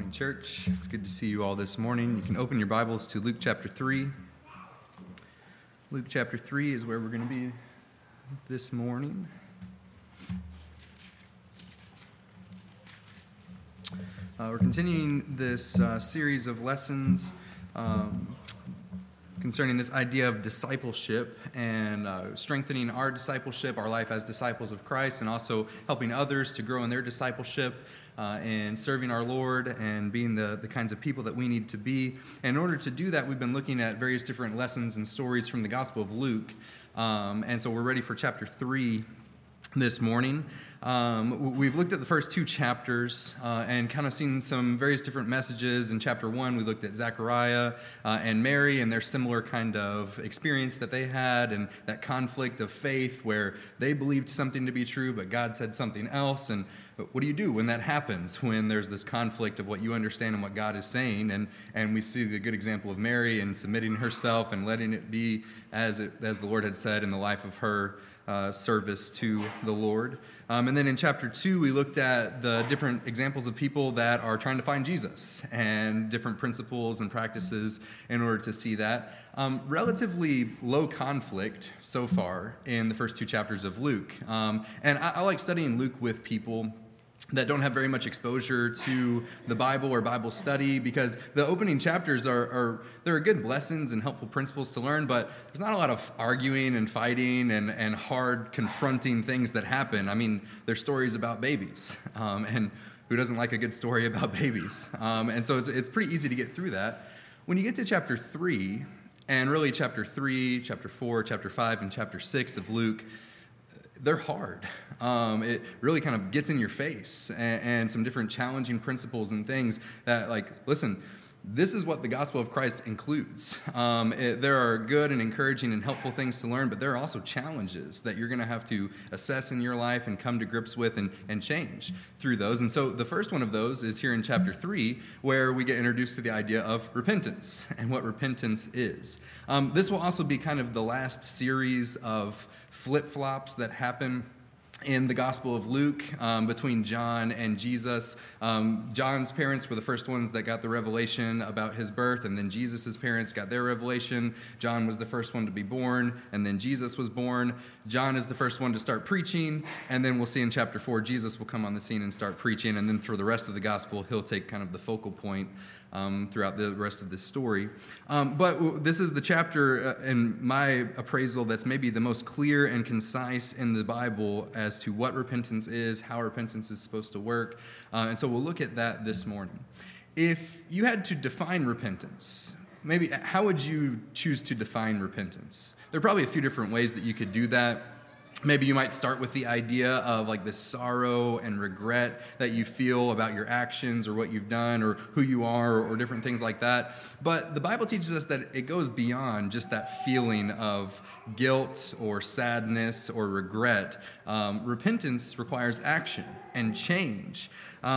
Morning, church. It's good to see you all this morning. You can open your Bibles to Luke chapter 3. Luke chapter 3 is where we're going to be this morning. We're continuing this series of lessons concerning this idea of discipleship and strengthening our discipleship, our life as disciples of Christ, and also helping others to grow in their discipleship and serving our Lord and being the kinds of people that we need to be. And in order to do that, we've been looking at various different lessons and stories from the Gospel of Luke. And so we're ready for chapter 3 this morning. We've looked at the first two chapters and kind of seen some various different messages. In chapter 1, we looked at Zechariah and Mary and their similar kind of experience that they had and that conflict of faith where they believed something to be true, but God said something else. And what do you do when that happens, when there's this conflict of what you understand and what God is saying? And we see the good example of Mary and submitting herself and letting it be as the Lord had said in the life of her service to the Lord. And then in chapter 2, we looked at the different examples of people that are trying to find Jesus and different principles and practices in order to see that. Relatively low conflict so far in the first two chapters of Luke. And I like studying Luke with people that don't have very much exposure to the Bible or Bible study, because the opening chapters there are good lessons and helpful principles to learn, but there's not a lot of arguing and fighting and hard confronting things that happen. I mean, there's stories about babies, and who doesn't like a good story about babies? And so it's pretty easy to get through that. When you get to chapter 3, and really chapter 3, chapter 4, chapter 5, and chapter 6 of Luke, they're hard. It really kind of gets in your face and some different challenging principles and things that, like, listen, this is what the gospel of Christ includes. There are good and encouraging and helpful things to learn, but there are also challenges that you're going to have to assess in your life and come to grips with and change through those. And so the first one of those is here in chapter 3, where we get introduced to the idea of repentance and what repentance is. This will also be kind of the last series of flip-flops that happen in the Gospel of Luke between John and Jesus. John's parents were the first ones that got the revelation about his birth, and then Jesus' parents got their revelation. John was the first one to be born, and then Jesus was born. John is the first one to start preaching, and then we'll see in chapter 4, Jesus will come on the scene and start preaching, and then for the rest of the Gospel, he'll take kind of the focal point throughout the rest of this story. But this is the chapter, in my appraisal, that's maybe the most clear and concise in the Bible as to what repentance is, how repentance is supposed to work. And so we'll look at that this morning. If you had to define repentance, maybe how would you choose to define repentance? There are probably a few different ways that you could do that. Maybe you might start with the idea of like the sorrow and regret that you feel about your actions or what you've done or who you are or different things like that. But the Bible teaches us that it goes beyond just that feeling of guilt or sadness or regret. Repentance requires action and change.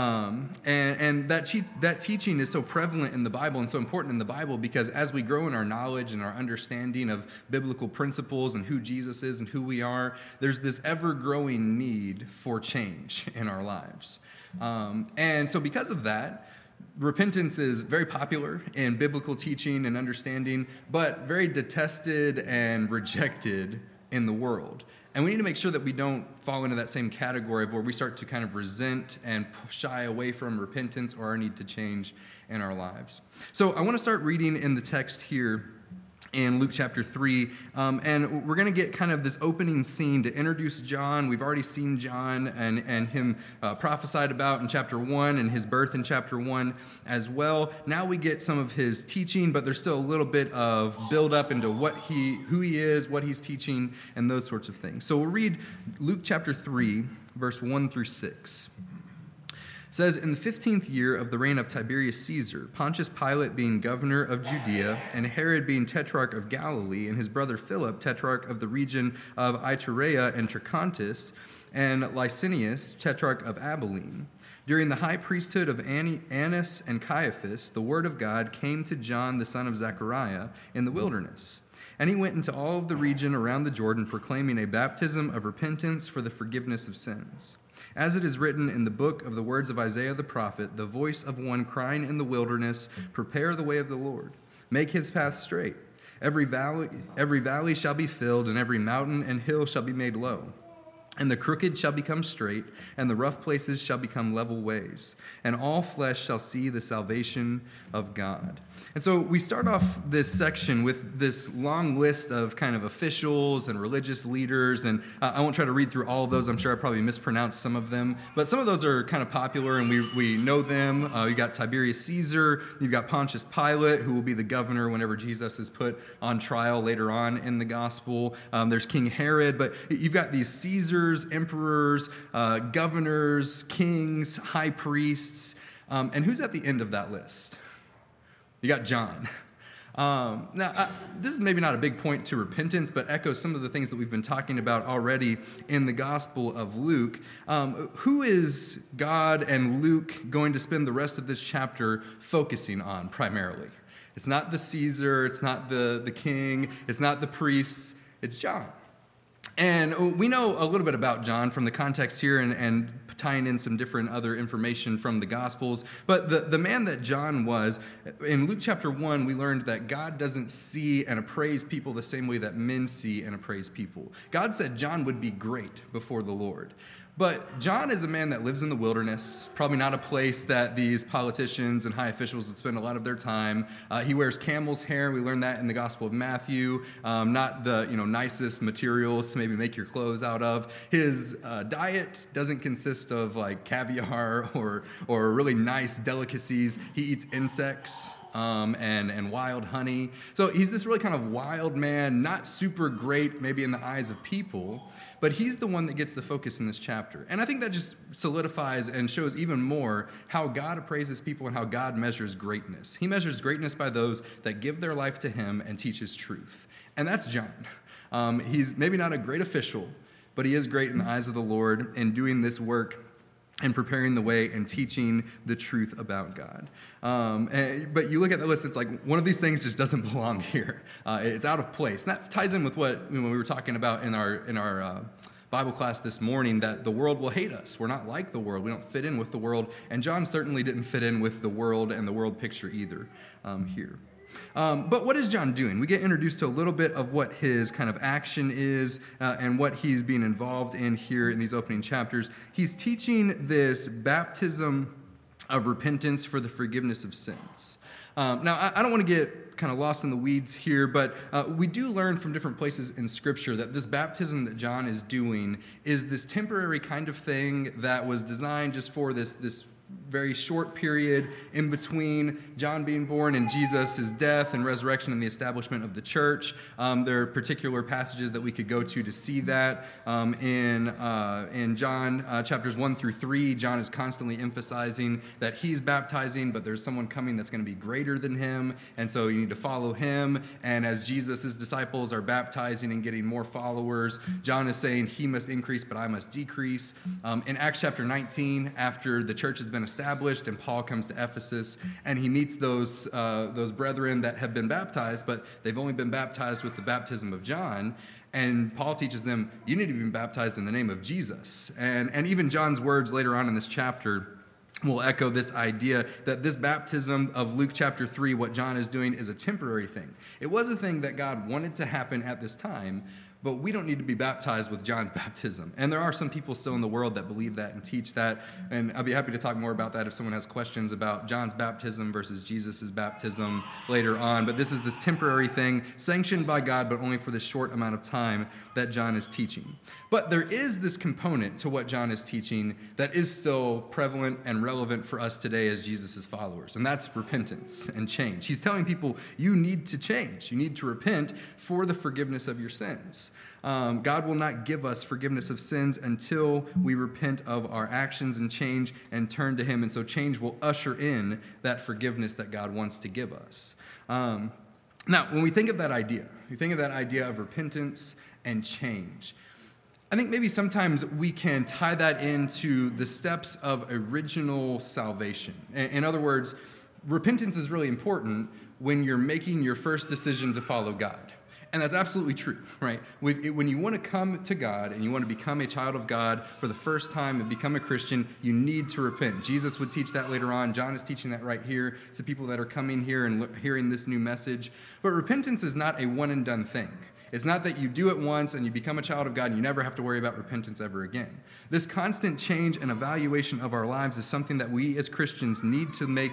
And that teaching is so prevalent in the Bible and so important in the Bible because as we grow in our knowledge and our understanding of biblical principles and who Jesus is and who we are, there's this ever-growing need for change in our lives. And so because of that, repentance is very popular in biblical teaching and understanding, but very detested and rejected in the world. And we need to make sure that we don't fall into that same category of where we start to kind of resent and shy away from repentance or our need to change in our lives. So I want to start reading in the text here in Luke chapter 3, and we're going to get kind of this opening scene to introduce John. We've already seen John and him prophesied about in chapter 1 and his birth in chapter 1 as well. Now we get some of his teaching, but there's still a little bit of build up into who he is, what he's teaching, and those sorts of things. So we'll read Luke chapter 3, verse 1 through 6. It says, in the 15th year of the reign of Tiberius Caesar, Pontius Pilate being governor of Judea, and Herod being tetrarch of Galilee, and his brother Philip, tetrarch of the region of Iturea and Trachonitis, and Licinius, tetrarch of Abilene, during the high priesthood of Annas and Caiaphas, the word of God came to John the son of Zechariah in the wilderness. And he went into all of the region around the Jordan, proclaiming a baptism of repentance for the forgiveness of sins. As it is written in the book of the words of Isaiah the prophet, the voice of one crying in the wilderness, prepare the way of the Lord, make his path straight. Every valley shall be filled, and every mountain and hill shall be made low. And the crooked shall become straight, and the rough places shall become level ways, and all flesh shall see the salvation of God. And so we start off this section with this long list of kind of officials and religious leaders, and I won't try to read through all of those. I'm sure I probably mispronounced some of them, but some of those are kind of popular, and we know them. You got Tiberius Caesar, you've got Pontius Pilate, who will be the governor whenever Jesus is put on trial later on in the gospel. There's King Herod, but you've got these Caesars, emperors, governors, kings, high priests, and who's at the end of that list? You got John. This is maybe not a big point to repentance, but echoes some of the things that we've been talking about already in the Gospel of Luke. Who is God and Luke going to spend the rest of this chapter focusing on primarily? It's not the Caesar, it's not the king, it's not the priests, it's John. And we know a little bit about John from the context here and tying in some different other information from the Gospels. But the man that John was, in Luke chapter 1, we learned that God doesn't see and appraise people the same way that men see and appraise people. God said John would be great before the Lord. But John is a man that lives in the wilderness, probably not a place that these politicians and high officials would spend a lot of their time. He wears camel's hair. We learned that in the Gospel of Matthew. Not the nicest materials to maybe make your clothes out of. His diet doesn't consist of like caviar or really nice delicacies. He eats insects. And wild honey. So he's this really kind of wild man, not super great maybe in the eyes of people, but he's the one that gets the focus in this chapter. And I think that just solidifies and shows even more how God appraises people and how God measures greatness. He measures greatness by those that give their life to him and teach his truth. And that's John. He's maybe not a great official, but he is great in the eyes of the Lord in doing this work and preparing the way and teaching the truth about God. But you look at the list, it's like one of these things just doesn't belong here. It's out of place. And that ties in with what when we were talking about in our Bible class this morning, that the world will hate us. We're not like the world. We don't fit in with the world. And John certainly didn't fit in with the world and the world picture either here. But what is John doing? We get introduced to a little bit of what his kind of action is and what he's being involved in here in these opening chapters. He's teaching this baptism of repentance for the forgiveness of sins. Now, I don't want to get kind of lost in the weeds here, but we do learn from different places in Scripture that this baptism that John is doing is this temporary kind of thing that was designed just for this very short period in between John being born and Jesus' death and resurrection and the establishment of the church. There are particular passages that we could go to see that. In John chapters 1 through 3, John is constantly emphasizing that he's baptizing, but there's someone coming that's going to be greater than him, and so you need to follow him. And as Jesus' disciples are baptizing and getting more followers, John is saying he must increase, but I must decrease. In Acts chapter 19, after the church has been established and Paul comes to Ephesus and he meets those brethren that have been baptized, but they've only been baptized with the baptism of John. And Paul teaches them, you need to be baptized in the name of Jesus. And even John's words later on in this chapter will echo this idea that this baptism of Luke chapter 3, what John is doing, is a temporary thing. It was a thing that God wanted to happen at this time, but we don't need to be baptized with John's baptism. And there are some people still in the world that believe that and teach that. And I'll be happy to talk more about that if someone has questions about John's baptism versus Jesus' baptism later on. But this is this temporary thing sanctioned by God, but only for this short amount of time that John is teaching. But there is this component to what John is teaching that is still prevalent and relevant for us today as Jesus' followers. And that's repentance and change. He's telling people, you need to change. You need to repent for the forgiveness of your sins. God will not give us forgiveness of sins until we repent of our actions and change and turn to him. And so change will usher in that forgiveness that God wants to give us. Now, when we think of that idea, of repentance and change, I think maybe sometimes we can tie that into the steps of original salvation. In other words, repentance is really important when you're making your first decision to follow God. And that's absolutely true, right? When you want to come to God and you want to become a child of God for the first time and become a Christian, you need to repent. Jesus would teach that later on. John is teaching that right here to people that are coming here and hearing this new message. But repentance is not a one-and-done thing. It's not that you do it once and you become a child of God and you never have to worry about repentance ever again. This constant change and evaluation of our lives is something that we as Christians need to make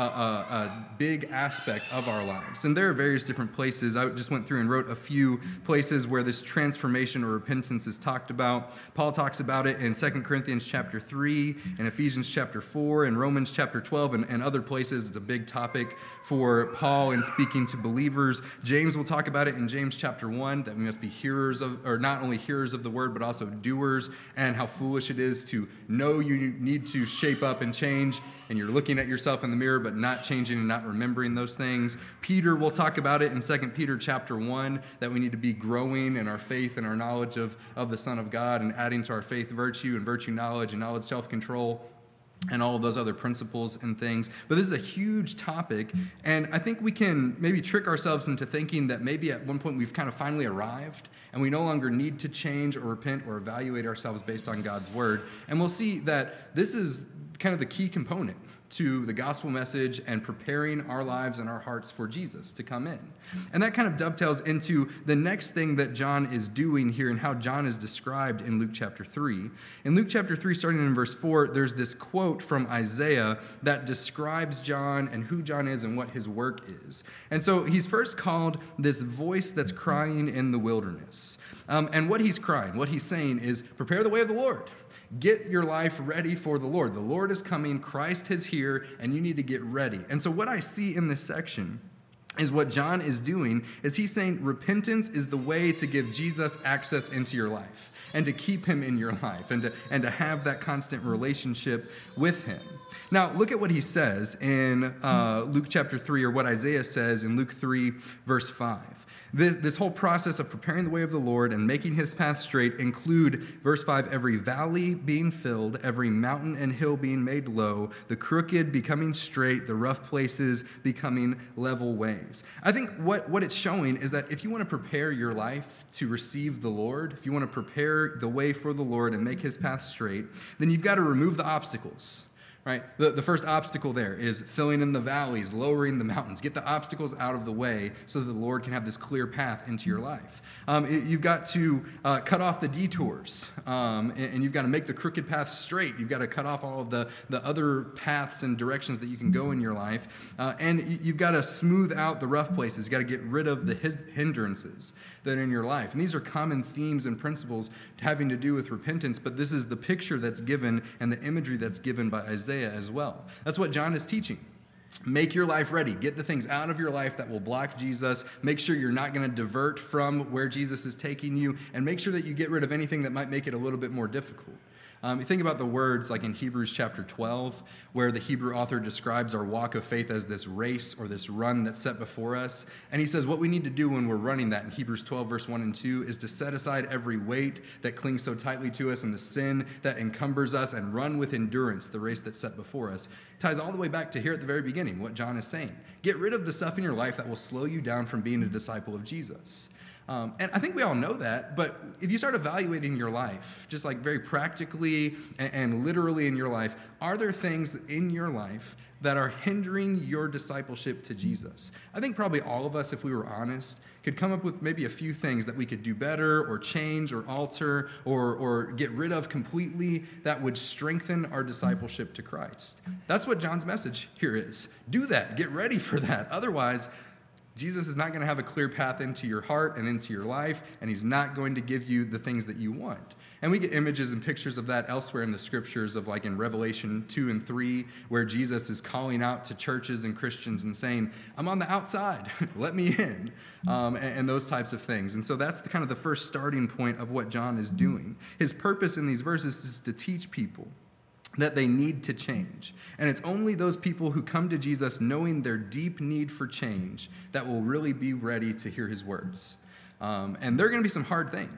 a big aspect of our lives. And there are various different places. I just went through and wrote a few places where this transformation or repentance is talked about. Paul talks about it in 2 Corinthians chapter 3, in Ephesians chapter 4, in Romans chapter 12, and other places. It's a big topic for Paul in speaking to believers. James will talk about it in James chapter 1, that we must be hearers of, or not only hearers of the word, but also doers, and how foolish it is to know you need to shape up and change, and you're looking at yourself in the mirror, but not changing and not remembering those things. Peter will talk about it in 2 Peter chapter 1, that we need to be growing in our faith and our knowledge of the Son of God, and adding to our faith virtue, and virtue knowledge, and knowledge self-control, and all of those other principles and things. But this is a huge topic, and I think we can maybe trick ourselves into thinking that maybe at one point we've kind of finally arrived, and we no longer need to change or repent or evaluate ourselves based on God's word. And we'll see that this is kind of the key component to the gospel message and preparing our lives and our hearts for Jesus to come in. And that kind of dovetails into the next thing that John is doing here and how John is described in Luke chapter 3. In Luke chapter 3, starting in verse 4, there's this quote from Isaiah that describes John and who John is and what his work is. And so he's first called this voice that's crying in the wilderness. And what he's crying, what he's saying is, prepare the way of the Lord. Get your life ready for the Lord. The Lord is coming, Christ is here, and you need to get ready. And so what I see in this section is what John is doing is he's saying repentance is the way to give Jesus access into your life and to keep him in your life and to have that constant relationship with him. Now, look at what he says in Luke chapter 3, or what Isaiah says in Luke 3, verse 5. This whole process of preparing the way of the Lord and making his path straight include, verse 5, every valley being filled, every mountain and hill being made low, the crooked becoming straight, the rough places becoming level ways. I think what it's showing is that if you want to prepare your life to receive the Lord, if you want to prepare the way for the Lord and make his path straight, then you've got to remove the obstacles. Right? The first obstacle there is filling in the valleys, lowering the mountains. Get the obstacles out of the way so that the Lord can have this clear path into your life. You've got to cut off the detours, and you've got to make the crooked path straight. You've got to cut off all of the other paths and directions that you can go in your life. And you've got to smooth out the rough places. You've got to get rid of the hindrances that are in your life. And these are common themes and principles having to do with repentance, but this is the picture that's given and the imagery that's given by Isaiah as well. That's what John is teaching. Make your life ready. Get the things out of your life that will block Jesus. Make sure you're not going to divert from where Jesus is taking you, and make sure that you get rid of anything that might make it a little bit more difficult. You think about the words like in Hebrews chapter 12, where the Hebrew author describes our walk of faith as this race or this run that's set before us. And he says what we need to do when we're running that in Hebrews 12, verse 1 and 2, is to set aside every weight that clings so tightly to us and the sin that encumbers us, and run with endurance the race that's set before us. It ties all the way back to here at the very beginning, what John is saying. Get rid of the stuff in your life that will slow you down from being a disciple of Jesus. And I think we all know that, but if you start evaluating your life, just like very practically and literally in your life, are there things in your life that are hindering your discipleship to Jesus? I think probably all of us, if we were honest, could come up with maybe a few things that we could do better or change or alter or get rid of completely that would strengthen our discipleship to Christ. That's what John's message here is. Do that. Get ready for that. Otherwise, Jesus is not going to have a clear path into your heart and into your life, and he's not going to give you the things that you want. And we get images and pictures of that elsewhere in the scriptures, of like in Revelation 2 and 3, where Jesus is calling out to churches and Christians and saying, I'm on the outside, let me in, and those types of things. And so that's kind of the first starting point of what John is doing. His purpose in these verses is to teach people that they need to change. And it's only those people who come to Jesus knowing their deep need for change that will really be ready to hear his words. And there are going to be some hard things.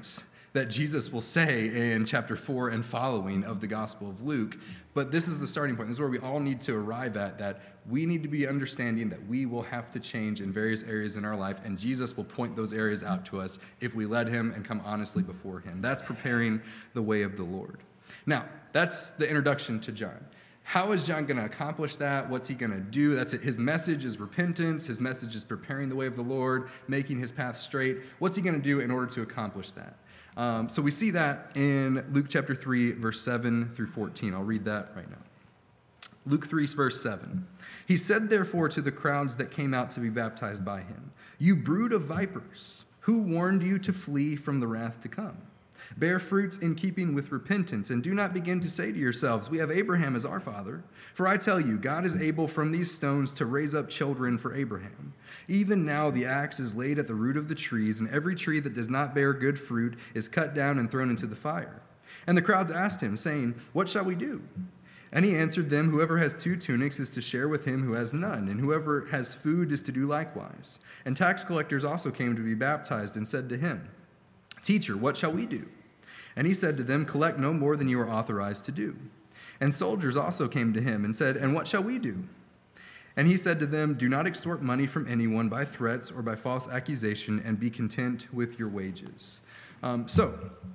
that Jesus will say in chapter 4 and following of the Gospel of Luke. But this is the starting point. This is where we all need to arrive at, that we need to be understanding that we will have to change in various areas in our life, and Jesus will point those areas out to us if we let him and come honestly before him. That's preparing the way of the Lord. Now, that's the introduction to John. How is John going to accomplish that? What's he going to do? That's it. His message is repentance. His message is preparing the way of the Lord, making his path straight. What's he going to do in order to accomplish that? So we see that in Luke chapter 3, verse 7 through 14. I'll read that right now. Luke 3, verse 7. He said, therefore, to the crowds that came out to be baptized by him, you brood of vipers, who warned you to flee from the wrath to come? Bear fruits in keeping with repentance, and do not begin to say to yourselves, we have Abraham as our father. For I tell you, God is able from these stones to raise up children for Abraham. Even now the axe is laid at the root of the trees, and every tree that does not bear good fruit is cut down and thrown into the fire. And the crowds asked him, saying, what shall we do? And he answered them, whoever has 2 tunics is to share with him who has none, and whoever has food is to do likewise. And tax collectors also came to be baptized and said to him, Teacher, what shall we do? And he said to them, collect no more than you are authorized to do. And soldiers also came to him and said, and what shall we do? And he said to them, do not extort money from anyone by threats or by false accusation, and be content with your wages. So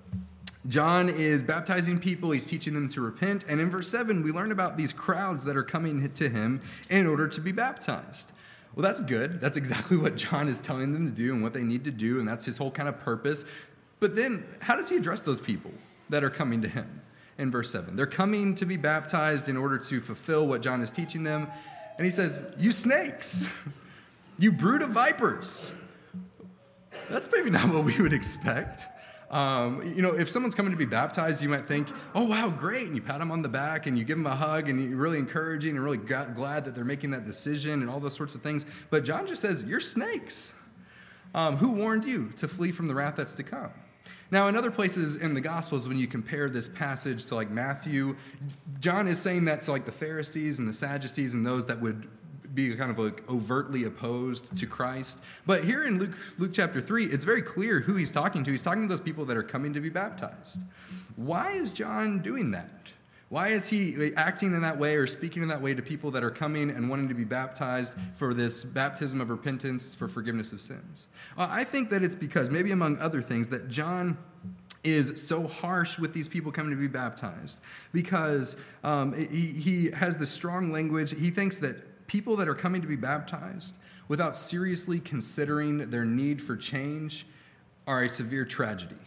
John is baptizing people. He's teaching them to repent. And in verse 7, we learn about these crowds that are coming to him in order to be baptized. Well, that's good. That's exactly what John is telling them to do and what they need to do, and that's his whole kind of purpose. But then, how does he address those people that are coming to him in verse 7? They're coming to be baptized in order to fulfill what John is teaching them. And he says, you snakes, you brood of vipers. That's maybe not what we would expect. If someone's coming to be baptized, you might think, oh, wow, great. And you pat them on the back and you give them a hug and you're really encouraging and really glad that they're making that decision and all those sorts of things. But John just says, you're snakes. Who warned you to flee from the wrath that's to come? Now, in other places in the Gospels, when you compare this passage to like Matthew, John is saying that to like the Pharisees and the Sadducees and those that would be kind of like overtly opposed to Christ. But here in Luke chapter 3, it's very clear who he's talking to. He's talking to those people that are coming to be baptized. Why is John doing that? Why is he acting in that way or speaking in that way to people that are coming and wanting to be baptized for this baptism of repentance for forgiveness of sins? I think that it's because, maybe among other things, that John is so harsh with these people coming to be baptized because he has this strong language. He thinks that people that are coming to be baptized without seriously considering their need for change are a severe tragedy.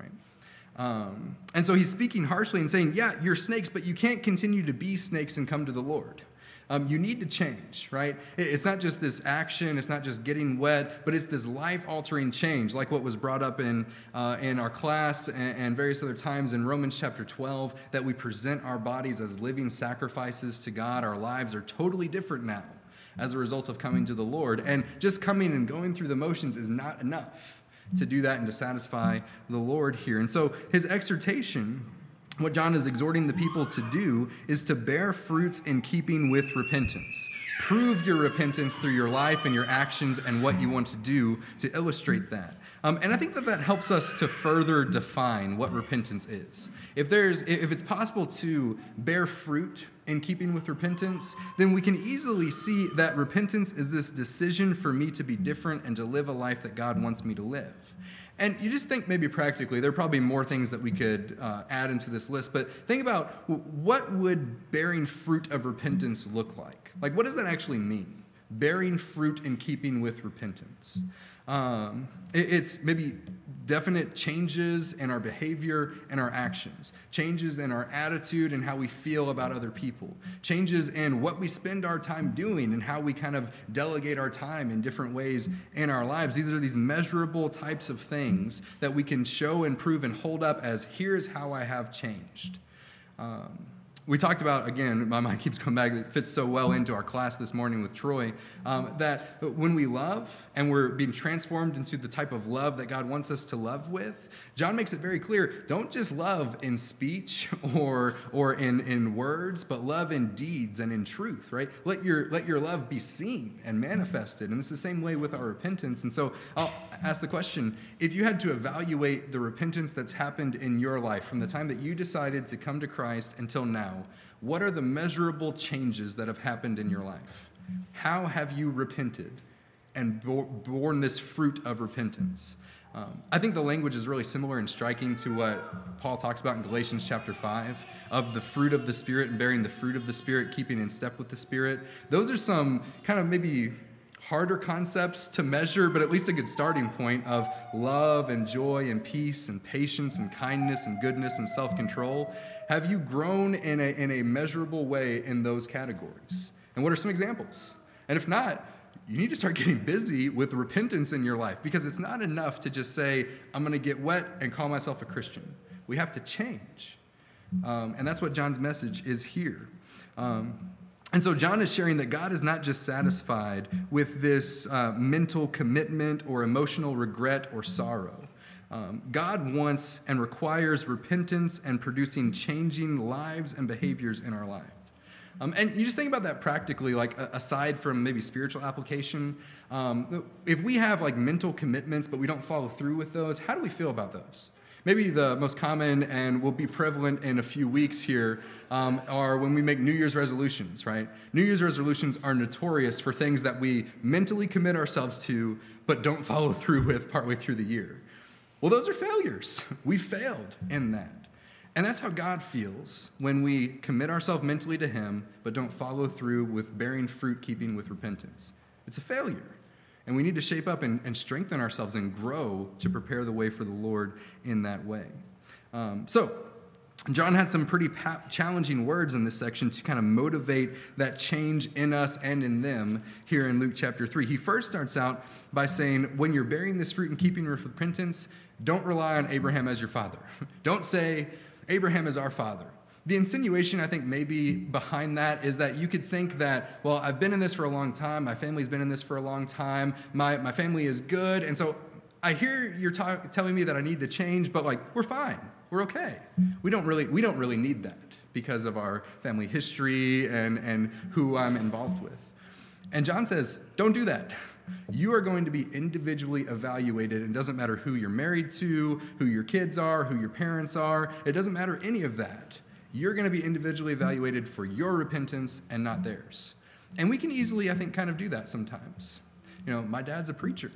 And so he's speaking harshly and saying, yeah, you're snakes, but you can't continue to be snakes and come to the Lord. You need to change, right? It's not just this action, it's not just getting wet, but it's this life-altering change, like what was brought up in our class and various other times in Romans chapter 12, that we present our bodies as living sacrifices to God. Our lives are totally different now as a result of coming to the Lord. And just coming and going through the motions is not enough to do that and to satisfy the Lord here. And so his exhortation, what John is exhorting the people to do, is to bear fruits in keeping with repentance. Prove your repentance through your life and your actions and what you want to do to illustrate that. And I think that helps us to further define what repentance is. If it's possible to bear fruit in keeping with repentance, then we can easily see that repentance is this decision for me to be different and to live a life that God wants me to live. And you just think maybe practically, there are probably more things that we could add into this list, but think about what would bearing fruit of repentance look like? Like, what does that actually mean? Bearing fruit in keeping with repentance. It's maybe definite changes in our behavior and our actions, changes in our attitude and how we feel about other people, changes in what we spend our time doing and how we kind of delegate our time in different ways in our lives. These are these measurable types of things that we can show and prove and hold up as, here's how I have changed. We talked about, again, my mind keeps coming back, it fits so well into our class this morning with Troy, that when we love and we're being transformed into the type of love that God wants us to love with, John makes it very clear, don't just love in speech or in words, but love in deeds and in truth, right? Let your love be seen and manifested. And it's the same way with our repentance. And so I'll ask the question, if you had to evaluate the repentance that's happened in your life from the time that you decided to come to Christ until now, what are the measurable changes that have happened in your life? How have you repented and borne this fruit of repentance? I think the language is really similar and striking to what Paul talks about in Galatians chapter 5, of the fruit of the Spirit and bearing the fruit of the Spirit, keeping in step with the Spirit. Those are some kind of maybe harder concepts to measure, but at least a good starting point of love and joy and peace and patience and kindness and goodness and self-control. Have you grown in a measurable way in those categories? And what are some examples? And if not, you need to start getting busy with repentance in your life, because it's not enough to just say, I'm going to get wet and call myself a Christian. We have to change. And that's what John's message is here. And so John is sharing that God is not just satisfied with this mental commitment or emotional regret or sorrow. God wants and requires repentance and producing changing lives and behaviors in our life. And you just think about that practically, like aside from maybe spiritual application. If we have like mental commitments, but we don't follow through with those, how do we feel about those? Maybe the most common and will be prevalent in a few weeks here are when we make New Year's resolutions, right? New Year's resolutions are notorious for things that we mentally commit ourselves to, but don't follow through with partway through the year. Well, those are failures. We failed in that. And that's how God feels when we commit ourselves mentally to Him, but don't follow through with bearing fruit, keeping with repentance. It's a failure. And we need to shape up and strengthen ourselves and grow to prepare the way for the Lord in that way. So John had some pretty challenging words in this section to kind of motivate that change in us and in them here in Luke chapter 3. He first starts out by saying, when you're bearing this fruit and keeping with repentance, don't rely on Abraham as your father. Don't say, Abraham is our father. The insinuation, I think, maybe behind that is that you could think that, well, I've been in this for a long time. My family's been in this for a long time. My family is good. And so I hear you're telling me that I need to change, but like, we're fine. We're okay. We don't really need that because of our family history and who I'm involved with. And John says, don't do that. You are going to be individually evaluated. It doesn't matter who you're married to, who your kids are, who your parents are. It doesn't matter any of that. You're going to be individually evaluated for your repentance and not theirs. And we can easily, I think, kind of do that sometimes. You know, my dad's a preacher.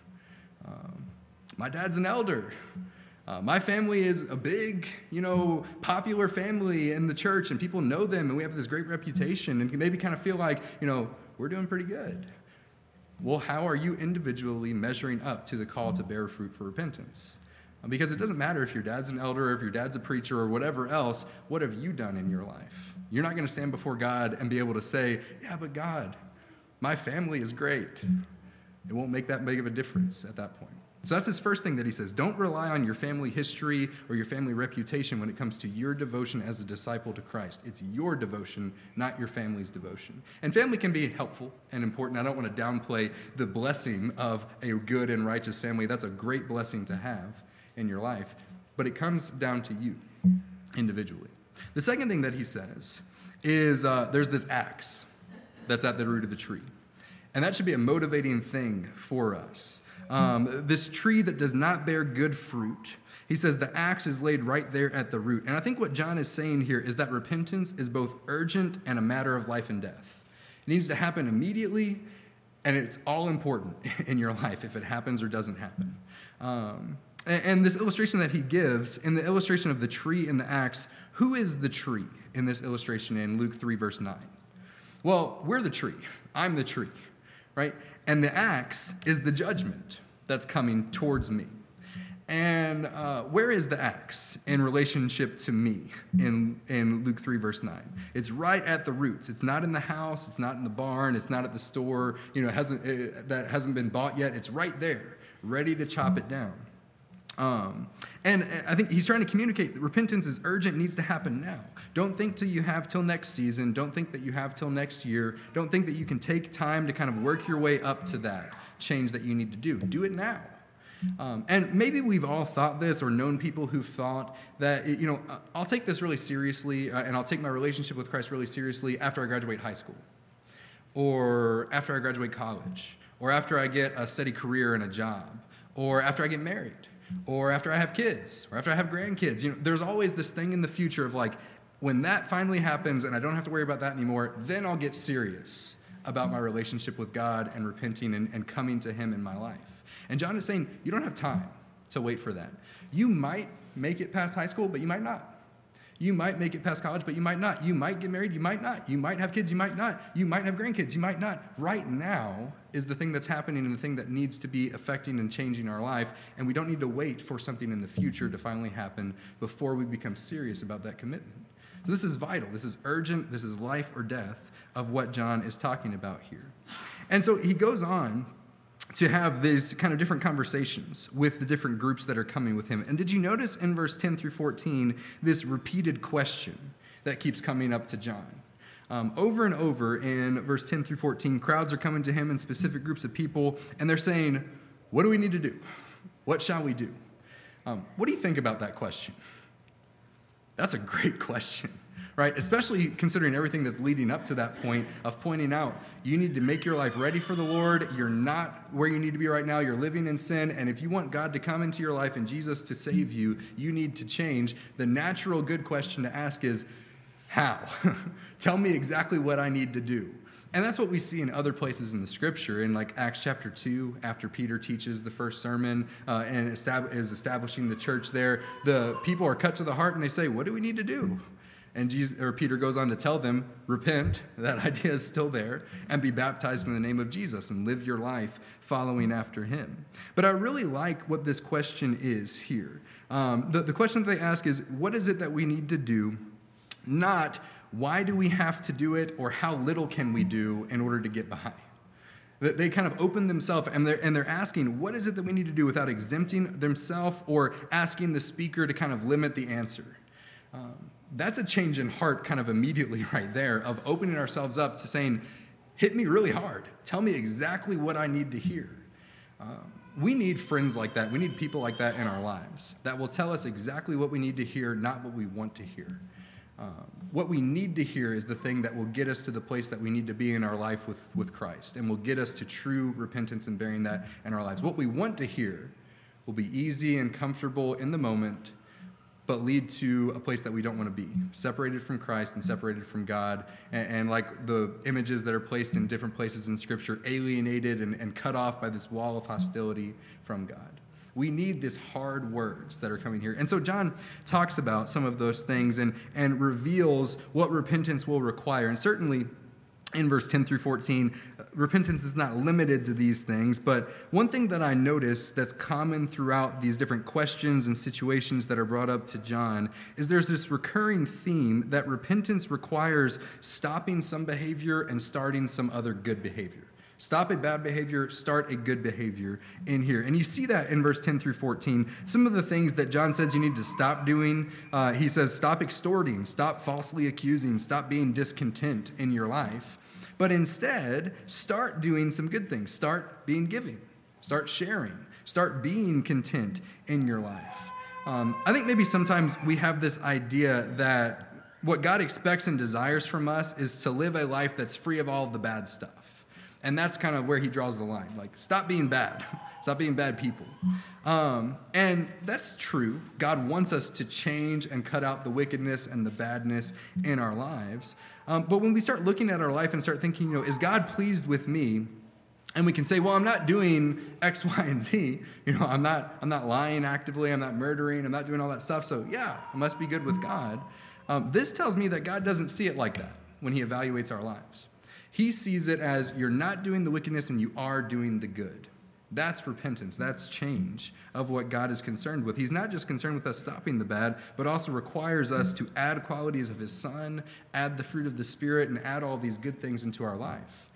My dad's an elder. My family is a big, popular family in the church, and people know them, and we have this great reputation, and can maybe kind of feel like, we're doing pretty good. Well, how are you individually measuring up to the call to bear fruit for repentance? Because it doesn't matter if your dad's an elder or if your dad's a preacher or whatever else, what have you done in your life? You're not going to stand before God and be able to say, yeah, but God, my family is great. It won't make that big of a difference at that point. So that's his first thing that he says. Don't rely on your family history or your family reputation when it comes to your devotion as a disciple to Christ. It's your devotion, not your family's devotion. And family can be helpful and important. I don't want to downplay the blessing of a good and righteous family. That's a great blessing to have in your life. But it comes down to you individually. The second thing that he says is there's this axe that's at the root of the tree. And that should be a motivating thing for us. This tree that does not bear good fruit, he says the axe is laid right there at the root. And I think what John is saying here is that repentance is both urgent and a matter of life and death. It needs to happen immediately, and it's all important in your life if it happens or doesn't happen. And this illustration that he gives, in the illustration of the tree and the axe, who is the tree in this illustration in Luke 3, verse 9? Well, we're the tree. I'm the tree, right? And the axe is the judgment that's coming towards me. And where is the axe in relationship to me in Luke 3, verse 9? It's right at the roots. It's not in the house. It's not in the barn. It's not at the store. That hasn't been bought yet. It's right there, ready to chop it down. And I think he's trying to communicate that repentance is urgent, needs to happen now. Don't think till you have till next season. Don't think that you have till next year. Don't think that you can take time to kind of work your way up to that change that you need to do. Do it now. And maybe we've all thought this or known people who've thought that, I'll take this really seriously and I'll take my relationship with Christ really seriously after I graduate high school or after I graduate college or after I get a steady career and a job or after I get married or after I have kids or after I have grandkids. There's always this thing in the future of like, when that finally happens and I don't have to worry about that anymore, then I'll get serious about my relationship with God and repenting and coming to him in my life. And John is saying, you don't have time to wait for that. You might make it past high school, but you might not. You might make it past college, but you might not. You might get married, you might not. You might have kids, you might not. You might have grandkids, you might not. Right now is the thing that's happening and the thing that needs to be affecting and changing our life, and we don't need to wait for something in the future to finally happen before we become serious about that commitment. So this is vital. This is urgent. This is life or death of what John is talking about here. And so he goes on to have these kind of different conversations with the different groups that are coming with him. And did you notice in verse 10 through 14 this repeated question that keeps coming up to John? Over and over in verse 10 through 14, crowds are coming to him in specific groups of people, and they're saying, what do we need to do? What shall we do? What do you think about that question? That's a great question, right? Especially considering everything that's leading up to that point of pointing out you need to make your life ready for the Lord. You're not where you need to be right now. You're living in sin. And if you want God to come into your life and Jesus to save you, you need to change. The natural good question to ask is, how? Tell me exactly what I need to do. And that's what we see in other places in the scripture. In like Acts chapter 2, after Peter teaches the first sermon and is establishing the church there, the people are cut to the heart and they say, what do we need to do? And Peter goes on to tell them, repent, that idea is still there, and be baptized in the name of Jesus and live your life following after him. But I really like what this question is here. The question that they ask is, what is it that we need to do? Not, why do we have to do it, or how little can we do in order to get by? They kind of open themselves and they're asking, what is it that we need to do without exempting themselves or asking the speaker to kind of limit the answer? That's a change in heart kind of immediately right there of opening ourselves up to saying, hit me really hard. Tell me exactly what I need to hear. We need friends like that. We need people like that in our lives that will tell us exactly what we need to hear, not what we want to hear. What we need to hear is the thing that will get us to the place that we need to be in our life with Christ and will get us to true repentance and bearing that in our lives. What we want to hear will be easy and comfortable in the moment, but lead to a place that we don't want to be, separated from Christ and separated from God, and like the images that are placed in different places in Scripture, alienated and cut off by this wall of hostility from God. We need these hard words that are coming here. And so John talks about some of those things and reveals what repentance will require. And certainly in verse 10 through 14, repentance is not limited to these things. But one thing that I notice that's common throughout these different questions and situations that are brought up to John is there's this recurring theme that repentance requires stopping some behavior and starting some other good behavior. Stop a bad behavior, start a good behavior in here. And you see that in verse 10 through 14. Some of the things that John says you need to stop doing, he says stop extorting, stop falsely accusing, stop being discontent in your life. But instead, start doing some good things. Start being giving, start sharing, start being content in your life. I think maybe sometimes we have this idea that what God expects and desires from us is to live a life that's free of all of the bad stuff. And that's kind of where he draws the line. Like, stop being bad. Stop being bad people. And that's true. God wants us to change and cut out the wickedness and the badness in our lives. But when we start looking at our life and start thinking, is God pleased with me? And we can say, well, I'm not doing X, Y, and Z. I'm not lying actively. I'm not murdering. I'm not doing all that stuff. So yeah, I must be good with God. This tells me that God doesn't see it like that when he evaluates our lives. He sees it as you're not doing the wickedness and you are doing the good. That's repentance. That's change of what God is concerned with. He's not just concerned with us stopping the bad, but also requires us to add qualities of his Son, add the fruit of the Spirit, and add all these good things into our life.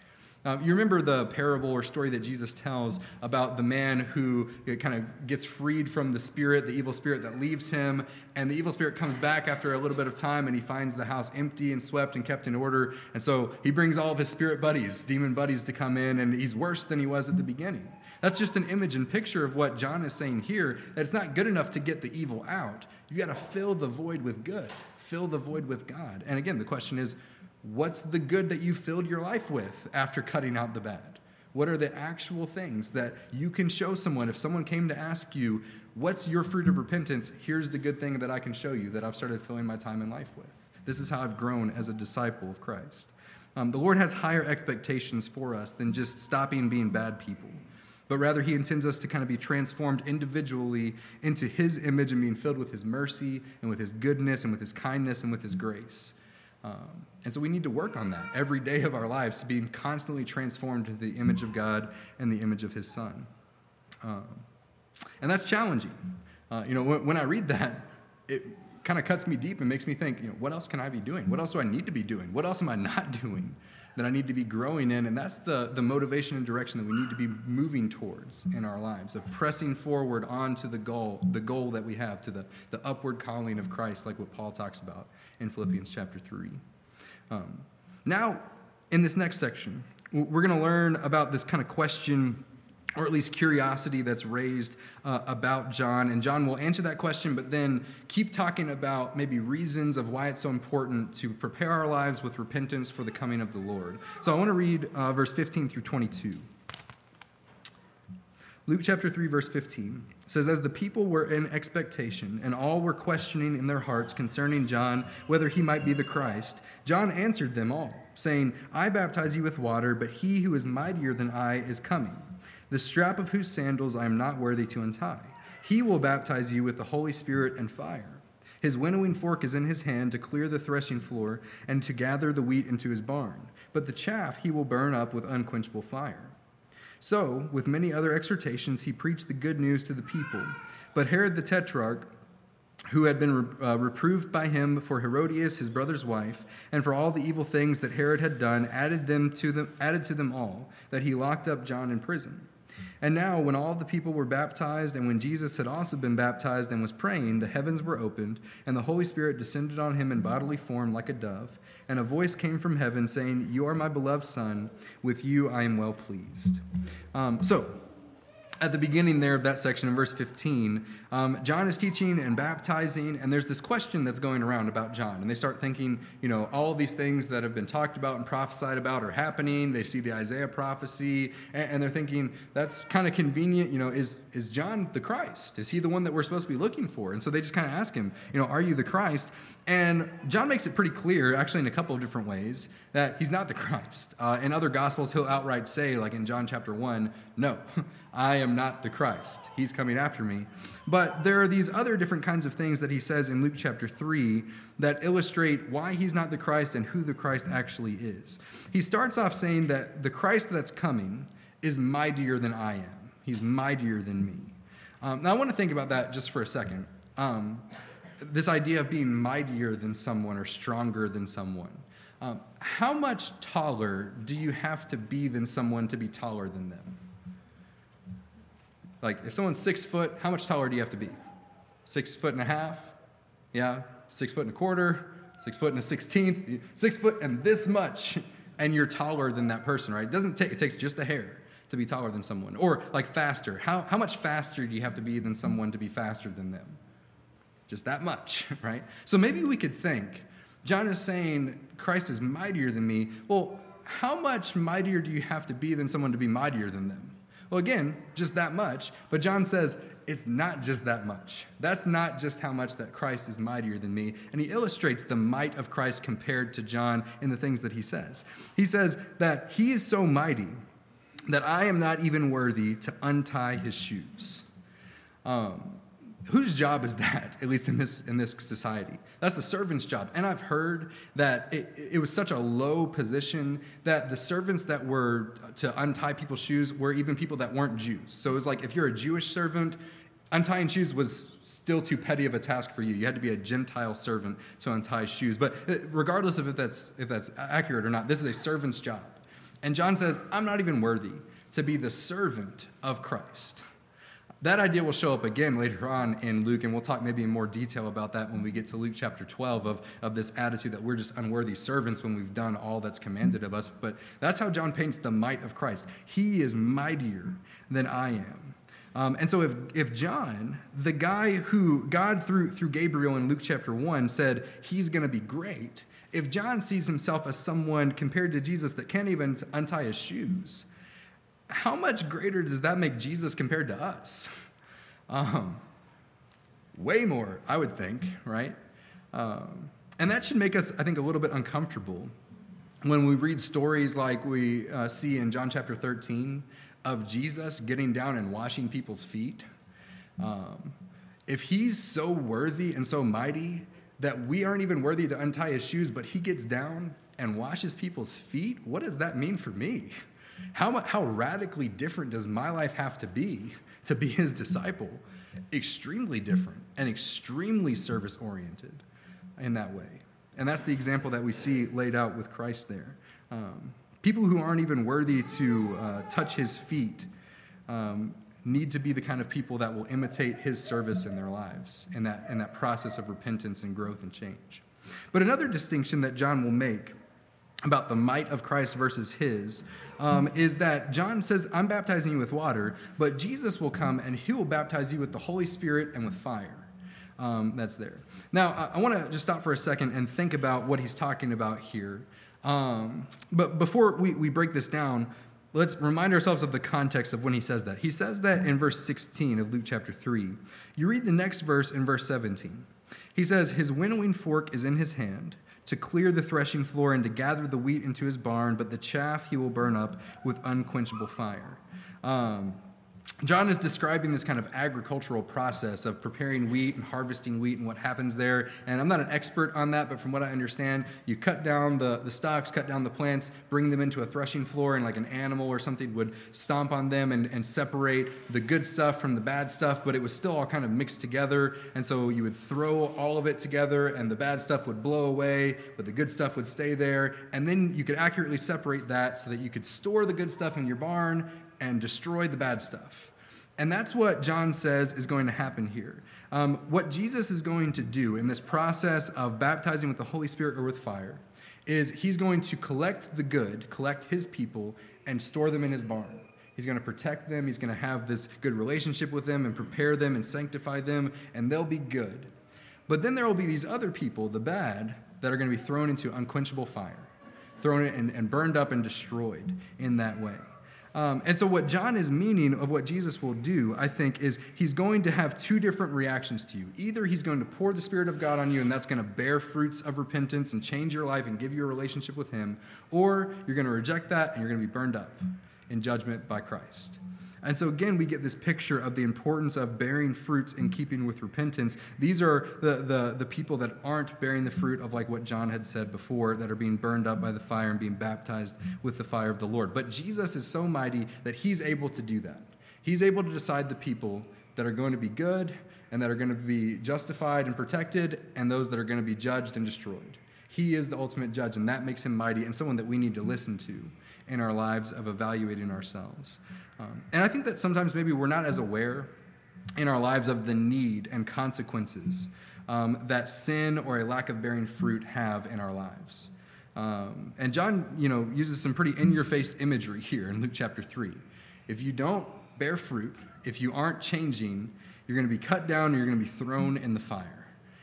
You remember the parable or story that Jesus tells about the man who kind of gets freed from the spirit, the evil spirit that leaves him, and the evil spirit comes back after a little bit of time, and he finds the house empty and swept and kept in order. And so he brings all of his spirit buddies, demon buddies, to come in, and he's worse than he was at the beginning. That's just an image and picture of what John is saying here, that it's not good enough to get the evil out. You've got to fill the void with good, fill the void with God. And again, the question is, what's the good that you filled your life with after cutting out the bad? What are the actual things that you can show someone? If someone came to ask you, what's your fruit of repentance? Here's the good thing that I can show you that I've started filling my time in life with. This is how I've grown as a disciple of Christ. The Lord has higher expectations for us than just stopping being bad people, but rather he intends us to kind of be transformed individually into his image and being filled with his mercy and with his goodness and with his kindness and with his grace. And so we need to work on that every day of our lives, to be constantly transformed to the image of God and the image of his Son. And that's challenging. When I read that, it kind of cuts me deep and makes me think, what else can I be doing? What else do I need to be doing? What else am I not doing that I need to be growing in? And that's the motivation and direction that we need to be moving towards in our lives, of pressing forward onto the goal that we have, to the upward calling of Christ, like what Paul talks about in Philippians chapter 3. Now, in this next section, we're going to learn about this kind of question, or at least curiosity, that's raised about John. And John will answer that question, but then keep talking about maybe reasons of why it's so important to prepare our lives with repentance for the coming of the Lord. So I want to read verse 15 through 22. Luke chapter 3, verse 15 says, "As the people were in expectation, and all were questioning in their hearts concerning John whether he might be the Christ, John answered them all, saying, I baptize you with water, but he who is mightier than I is coming, the strap of whose sandals I am not worthy to untie. He will baptize you with the Holy Spirit and fire. His winnowing fork is in his hand to clear the threshing floor and to gather the wheat into his barn, but the chaff he will burn up with unquenchable fire." So, with many other exhortations, he preached the good news to the people. But Herod the Tetrarch, who had been reproved by him for Herodias, his brother's wife, and for all the evil things that Herod had done, added to them all, that he locked up John in prison. And now, when all the people were baptized, and when Jesus had also been baptized and was praying, the heavens were opened, and the Holy Spirit descended on him in bodily form like a dove. And a voice came from heaven saying, "You are my beloved Son, with you I am well pleased." So, at the beginning there of that section in verse 15, John is teaching and baptizing, and there's this question that's going around about John. And they start thinking, all of these things that have been talked about and prophesied about are happening. They see the Isaiah prophecy, and they're thinking, that's kind of convenient. Is John the Christ? Is he the one that we're supposed to be looking for? And so they just kind of ask him, are you the Christ? And John makes it pretty clear, actually in a couple of different ways, that he's not the Christ. In other Gospels, he'll outright say, like in John chapter 1, no, I am not the Christ. He's coming after me. But there are these other different kinds of things that he says in Luke chapter 3 that illustrate why he's not the Christ and who the Christ actually is. He starts off saying that the Christ that's coming is mightier than I am. He's mightier than me. Now, I want to think about that just for a second. This idea of being mightier than someone or stronger than someone. How much taller do you have to be than someone to be taller than them? Like, if someone's 6 foot, how much taller do you have to be? 6.5 feet? Yeah, 1.25 feet, 6 foot and a 16th, 6 foot and this much, and you're taller than that person, right? It takes just a hair to be taller than someone. Or like faster. How much faster do you have to be than someone to be faster than them? Just that much, right? So maybe we could think, John is saying Christ is mightier than me. Well, how much mightier do you have to be than someone to be mightier than them? Well, again, just that much. But John says it's not just that much. That's not just how much that Christ is mightier than me. And he illustrates the might of Christ compared to John in the things that he says. He says that he is so mighty that I am not even worthy to untie his shoes. Whose job is that, at least in this society? That's the servant's job. And I've heard that it was such a low position that the servants that were to untie people's shoes were even people that weren't Jews. So it was like, if you're a Jewish servant, untying shoes was still too petty of a task for you. You had to be a Gentile servant to untie shoes. But regardless of if that's accurate or not, this is a servant's job. And John says, I'm not even worthy to be the servant of Christ. That idea will show up again later on in Luke, and we'll talk maybe in more detail about that when we get to Luke chapter 12 of this attitude that we're just unworthy servants when we've done all that's commanded of us. But that's how John paints the might of Christ. He is mightier than I am. And so if John, the guy who God through Gabriel in Luke chapter 1 said he's going to be great, if John sees himself as someone compared to Jesus that can't even untie his shoes, how much greater does that make Jesus compared to us? Way more, I would think, right? And that should make us, I think, a little bit uncomfortable when we read stories like we see in John chapter 13 of Jesus getting down and washing people's feet. If he's so worthy and so mighty that we aren't even worthy to untie his shoes, but he gets down and washes people's feet, what does that mean for me? How radically different does my life have to be his disciple? Extremely different and extremely service-oriented in that way. And that's the example that we see laid out with Christ there. People who aren't even worthy to touch his feet need to be the kind of people that will imitate his service in their lives in that process of repentance and growth and change. But another distinction that John will make about the might of Christ versus his, is that John says, I'm baptizing you with water, but Jesus will come and he will baptize you with the Holy Spirit and with fire. That's there. Now, I want to just stop for a second and think about what he's talking about here. But before we break this down, let's remind ourselves of the context of when he says that. He says that in verse 16 of Luke chapter 3. You read the next verse in verse 17. He says, his winnowing fork is in his hand, to clear the threshing floor and to gather the wheat into his barn, but the chaff he will burn up with unquenchable fire. John is describing this kind of agricultural process of preparing wheat and harvesting wheat and what happens there. And I'm not an expert on that, but from what I understand, you cut down the stalks, cut down the plants, bring them into a threshing floor, and like an animal or something would stomp on them and separate the good stuff from the bad stuff, but it was still all kind of mixed together. And so you would throw all of it together, and the bad stuff would blow away, but the good stuff would stay there. And then you could accurately separate that so that you could store the good stuff in your barn and destroy the bad stuff. And that's what John says is going to happen here. What Jesus is going to do in this process of baptizing with the Holy Spirit or with fire is he's going to collect the good, collect his people, and store them in his barn. He's going to protect them. He's going to have this good relationship with them and prepare them and sanctify them, and they'll be good. But then there will be these other people, the bad, that are going to be thrown into unquenchable fire, thrown and burned up and destroyed in that way. And so what John is meaning of what Jesus will do, I think, is he's going to have two different reactions to you. Either he's going to pour the Spirit of God on you, and that's going to bear fruits of repentance and change your life and give you a relationship with him, or you're going to reject that and you're going to be burned up in judgment by Christ. And so again, we get this picture of the importance of bearing fruits in keeping with repentance. These are the people that aren't bearing the fruit of like what John had said before, that are being burned up by the fire and being baptized with the fire of the Lord. But Jesus is so mighty that he's able to do that. He's able to decide the people that are going to be good and that are going to be justified and protected, and those that are going to be judged and destroyed. He is the ultimate judge, and that makes him mighty and someone that we need to listen to in our lives of evaluating ourselves. And I think that sometimes maybe we're not as aware in our lives of the need and consequences that sin or a lack of bearing fruit have in our lives. And John, uses some pretty in-your-face imagery here in Luke chapter 3. If you don't bear fruit, if you aren't changing, you're going to be cut down and you're going to be thrown in the fire.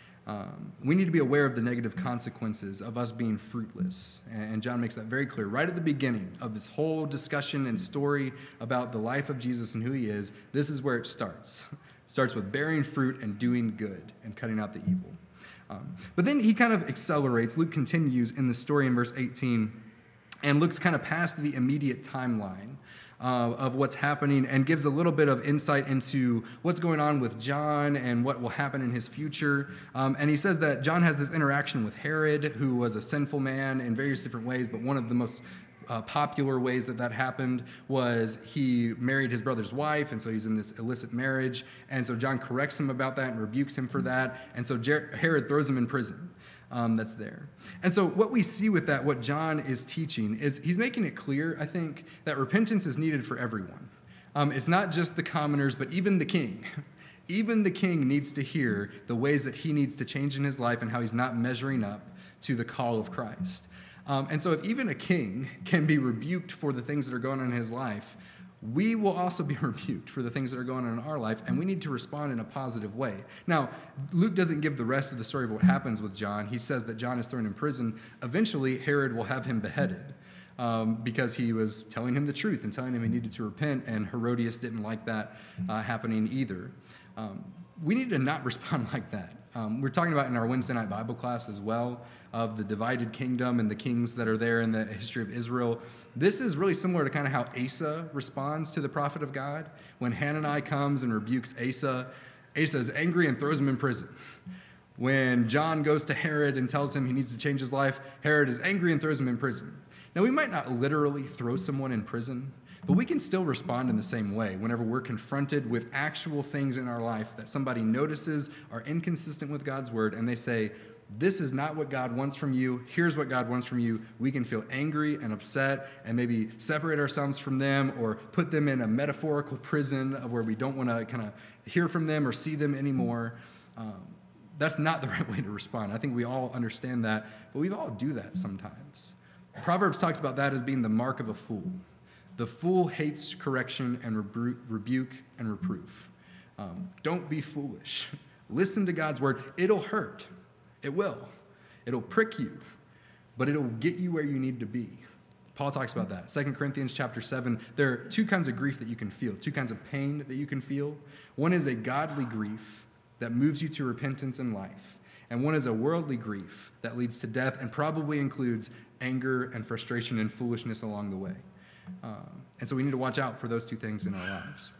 We need to be aware of the negative consequences of us being fruitless. And John makes that very clear right at the beginning of this whole discussion and story about the life of Jesus and who he is. This is where it starts. It starts with bearing fruit and doing good and cutting out the evil. But then he kind of accelerates. Luke continues in the story in verse 18 and looks kind of past the immediate timeline of what's happening and gives a little bit of insight into what's going on with John and what will happen in his future. And he says that John has this interaction with Herod, who was a sinful man in various different ways, but one of the most popular ways that happened was he married his brother's wife, and so he's in this illicit marriage. And so John corrects him about that and rebukes him for that. And so Herod throws him in prison. that's there. And so what we see with that, what John is teaching, is he's making it clear, I think, that repentance is needed for everyone. It's not just the commoners, but even the king. Even the king needs to hear the ways that he needs to change in his life and how he's not measuring up to the call of Christ. And so if even a king can be rebuked for the things that are going on in his life, we will also be rebuked for the things that are going on in our life, and we need to respond in a positive way. Now, Luke doesn't give the rest of the story of what happens with John. He says that John is thrown in prison. Eventually, Herod will have him beheaded because he was telling him the truth and telling him he needed to repent, and Herodias didn't like that happening either. We need to not respond like that. We're talking about in our Wednesday night Bible class as well of the divided kingdom and the kings that are there in the history of Israel. This is really similar to kind of how Asa responds to the prophet of God. When Hanani comes and rebukes Asa, Asa is angry and throws him in prison. When John goes to Herod and tells him he needs to change his life, Herod is angry and throws him in prison. Now, we might not literally throw someone in prison, but we can still respond in the same way whenever we're confronted with actual things in our life that somebody notices are inconsistent with God's word, and they say, this is not what God wants from you. Here's what God wants from you. We can feel angry and upset and maybe separate ourselves from them or put them in a metaphorical prison of where we don't want to kind of hear from them or see them anymore. That's not the right way to respond. I think we all understand that, but we all do that sometimes. Proverbs talks about that as being the mark of a fool. The fool hates correction and rebuke and reproof. Don't be foolish. Listen to God's word. It'll hurt. It will. It'll prick you, but it'll get you where you need to be. Paul talks about that. 2 Corinthians chapter 7, there are two kinds of grief that you can feel, two kinds of pain that you can feel. One is a godly grief that moves you to repentance and life, and one is a worldly grief that leads to death and probably includes anger and frustration and foolishness along the way. And so we need to watch out for those two things in our lives.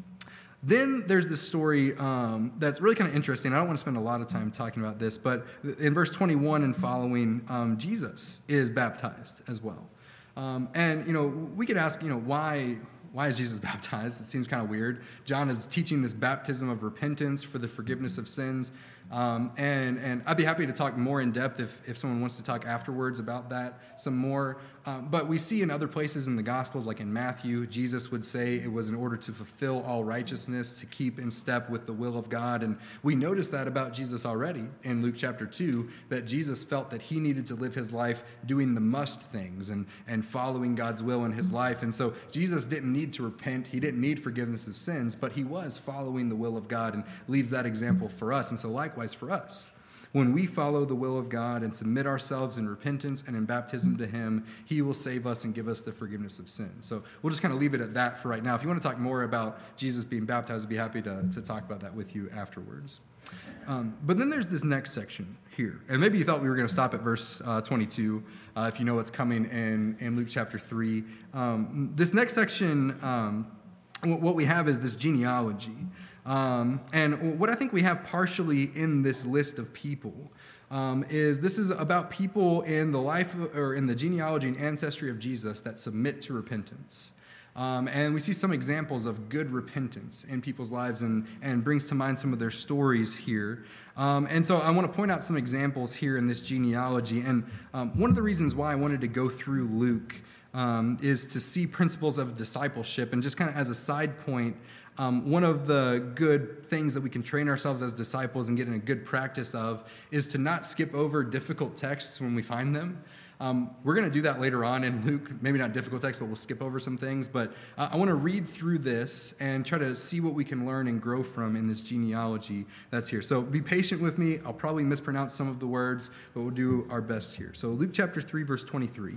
Then there's this story that's really kind of interesting. I don't want to spend a lot of time talking about this, but in verse 21 and following, Jesus is baptized as well. And, we could ask, why is Jesus baptized? It seems kind of weird. John is teaching this baptism of repentance for the forgiveness of sins. And I'd be happy to talk more in depth if someone wants to talk afterwards about that some more. But we see in other places in the Gospels, like in Matthew, Jesus would say it was in order to fulfill all righteousness, to keep in step with the will of God. And we notice that about Jesus already in Luke chapter 2, that Jesus felt that he needed to live his life doing the must things and following God's will in his life. And so Jesus didn't need to repent. He didn't need forgiveness of sins, but he was following the will of God and leaves that example for us. And so likewise for us. When we follow the will of God and submit ourselves in repentance and in baptism to him, he will save us and give us the forgiveness of sin. So we'll just kind of leave it at that for right now. If you want to talk more about Jesus being baptized, I'd be happy to talk about that with you afterwards. But then there's this next section here. And maybe you thought we were going to stop at verse 22, if you know what's coming in Luke chapter 3. This next section, what we have is this genealogy. And what I think we have partially in this list of people is this is about people in the life or in the genealogy and ancestry of Jesus that submit to repentance. And we see some examples of good repentance in people's lives and brings to mind some of their stories here. And so I want to point out some examples here in this genealogy. And one of the reasons why I wanted to go through Luke is to see principles of discipleship. And just kind of as a side point, one of the good things that we can train ourselves as disciples and get in a good practice of is to not skip over difficult texts when we find them. We're going to do that later on in Luke, maybe not difficult texts, but we'll skip over some things. But I want to read through this and try to see what we can learn and grow from in this genealogy that's here. So be patient with me. I'll probably mispronounce some of the words, but we'll do our best here. So Luke chapter 3, verse 23.